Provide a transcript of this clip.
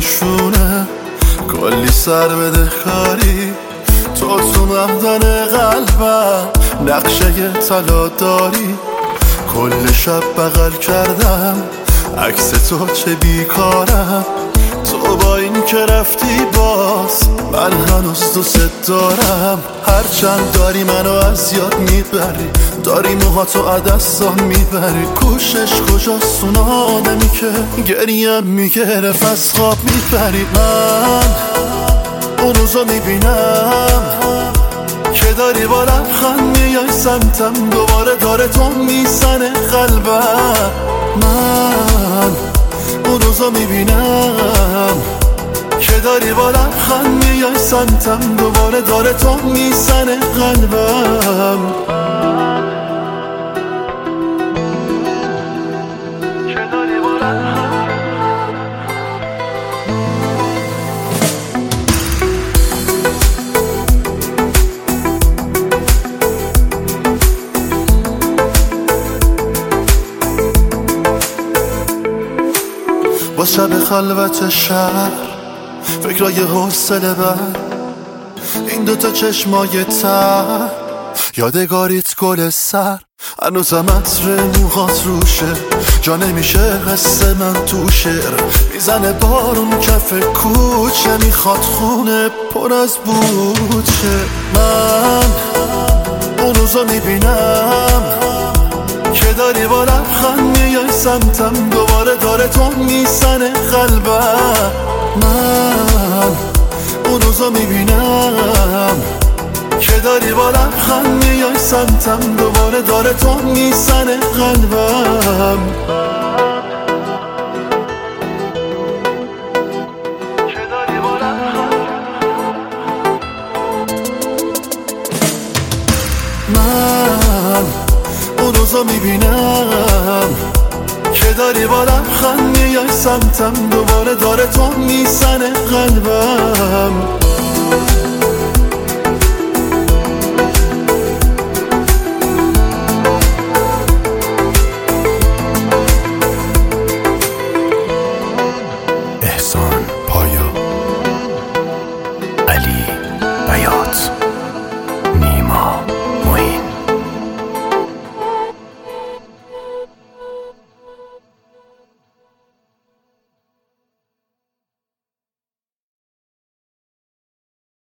شونه کلی سر بده کاری تو مقدن قلبم نقشه طلا داری کل شب بغل کردم عکس تو چه بیکارم تو با این که رفتی باز من هنوز دوست دارم هرچند داری منو از یاد میبری داری موهاتو عدستا میبری کوشش کجاست اون آدمی که گریم میگرف از خواب میبری من اون روزو میبینم که داری با لبخند میای سمتم دوباره داره تو میزنه قلبم من اون روزو میبینم که داری با لبخند میای سمتم دوباره داره تو میزنه قلبم با شب خلوت شهر فکرای حوصله بر این دوتا چشمای تر یادگاریت گل سر هنوزم عطر موهات روشه جا نمیشه قصه من تو شعر میزنه بارون کف کوچه میخواد خونه پر از بوچه من اون روزو میبینم که داری با لبخند میای سمتم دوباره داره تو میزنه قلبم من اون روزو میبینم که داری با لبخند میای سمتم دوباره داره تو میزنه قلبم من اون روزو میبینم که داری با لبخند میای سمتم دوباره داره تو میزنه